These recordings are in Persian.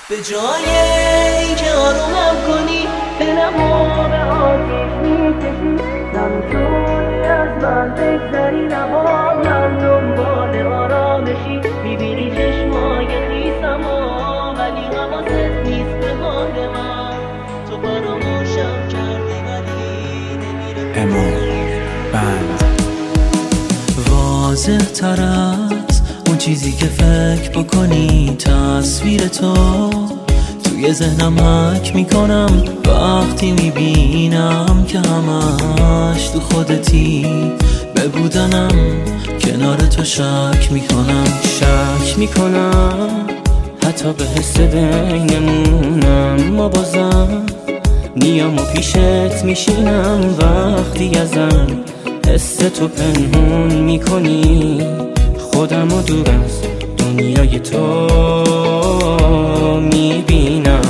به جای اینکه آرومم کنی دلمو به آتیش میکشی، نمیتونی از من بگذری، نبا من دنبال آرامشی. میبینی چشمای خیسمو ولی حواست نیست به حال من. تو فراموشم کردی ولی نمیره بند واضح تر از اون چیزی که فکر بکنی. تصویر تو توی ذهنم حک میکنم وقتی میبینم که همش تو خودتی. به بودنم کنار تو شک میکنم حتی به حس بینمونم. ما بازم نیام و پیشت میشینم وقتی ازم حس تو پنهون میکنی. خودم رو دور از دنیای تو میبینم.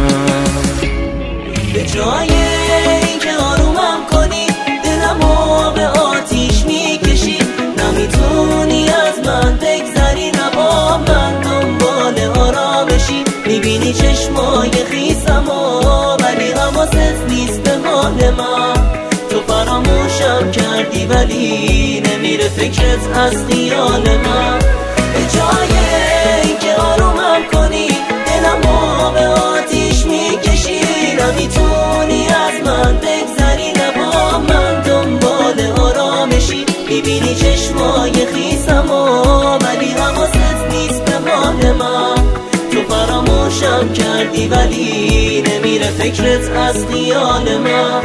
به جای اینکه آرومم کنی دلمو به آتیش میکشی، نمیتونی از من بگذری، نبا من دنبال آرامشی. میبینی چشمای خیسمو ولی حواست نیست به حال من. تو فراموشم کردی ولی نمیره فکرت از خیال من. به جای اینکه آرومم کنی دلمو به آتیش میکشی، نمیتونی از من بگذری، نبا من دنبال آرامشی. میبینی چشمای خیسمو ولی حواست نیست به حال من. تو فراموشم کردی ولی نمیره فکرت از خیال من.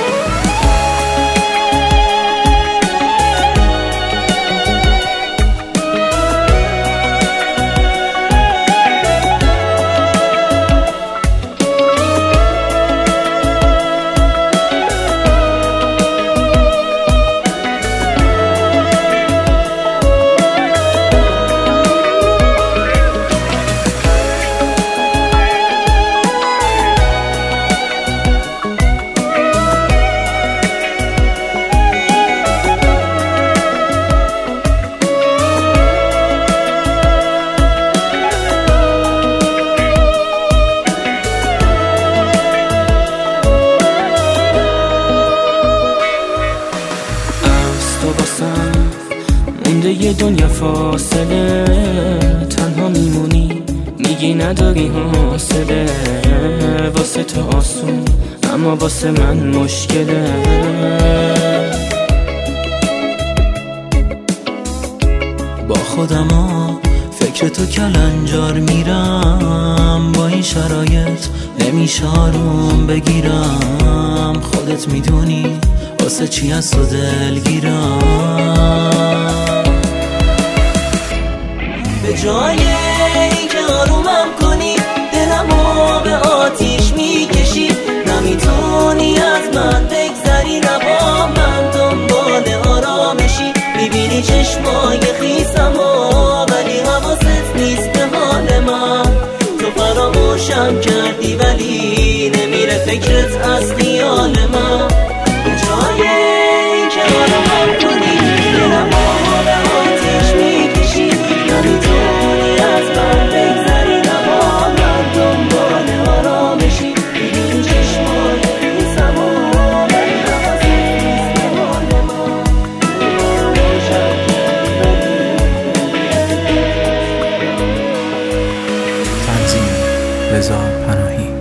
مونده یه دنیا فاصله، تنها میمونی میگی نداری حوصله. واسه تو آسون اما واسه من مشکله. با خودم فکر تو کلنجار میرم، با این شرایط نمیشه آروم بگیرم. خودت میدونی واسه چی از تو دلگیرم. به جای اینکه آرومم کنی دلمو به آتیش میکشی، نمیتونی از من بگذری، نبا من دنبال آرامشی. میبینی چشمای خیسمو ولی حواست نیست به حال من. تو فراموشم کردی ولی نمیره فکرت از خیال من. به جای اینکه آرومم کنی دلمو به آتیش میکشی، نمیتونی از من بگذری، نبا من دنبال آرامشی. میبینی چشمای خیسمو ولی حواست نیست به حال من. فراموشم کردی تنظیم رضا پناهی.